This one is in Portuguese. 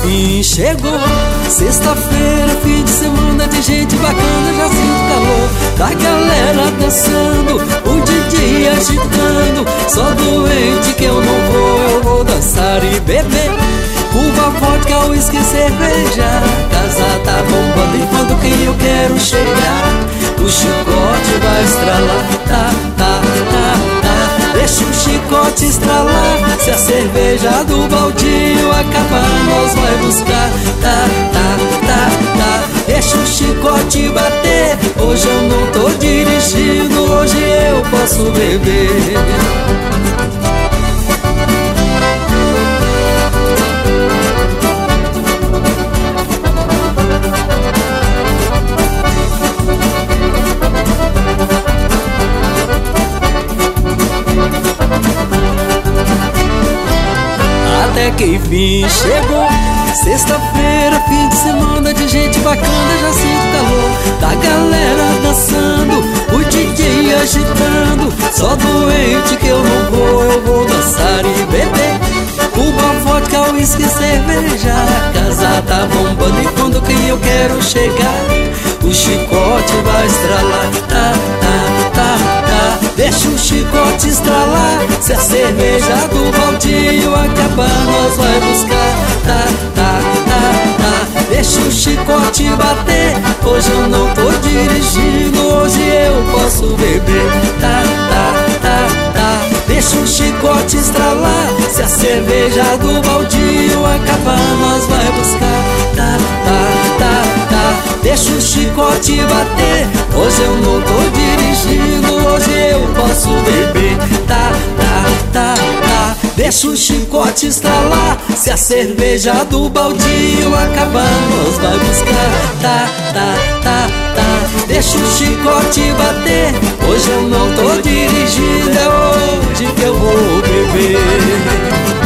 enfim chegou. Sexta-feira, fim de semana de gente bacana, já sinto calor da galera dançando, o DJ agitando. Só doente que eu vou dançar e beber. Uva, vodka, uísque, cerveja, casa tá bombando enquanto quem eu quero chegar, o chicote vai estralar, tá, tá, tá, tá. Deixa o chicote estralar, se a cerveja do baldinho acabar, nós vai buscar, tá, tá, tá, tá. Deixa o chicote bater, hoje eu não tô dirigindo, hoje eu posso beber. Até que enfim chegou. Sexta-feira, fim de semana de gente bacana, já sinto calor da galera dançando, o DJ agitando. Só doente que eu vou dançar e beber. Cuba, vodka, uísque, cerveja, a casa tá bombando e quando quem eu quero chegar, o chicote vai estralar, tá, tá, tá, tá. Deixa o chicote estralar, se a cerveja do baldinho acabar, nós vai buscar, tá, tá, tá, tá. Deixa o chicote bater, hoje eu não tô dirigindo, hoje eu posso beber, tá, tá, tá, tá. Deixa o chicote estralar, se a cerveja do baldinho acabar, nós vai buscar, tá, tá, tá, tá. Deixa o chicote bater, hoje eu não tô dirigindo, hoje eu posso beber, tá, tá, tá, tá. Deixa o chicote estralar, se a cerveja do baldinho acabar, nós vai buscar, tá, tá, tá, tá. Deixa o chicote bater, hoje eu não tô dirigindo, é hoje que eu vou beber.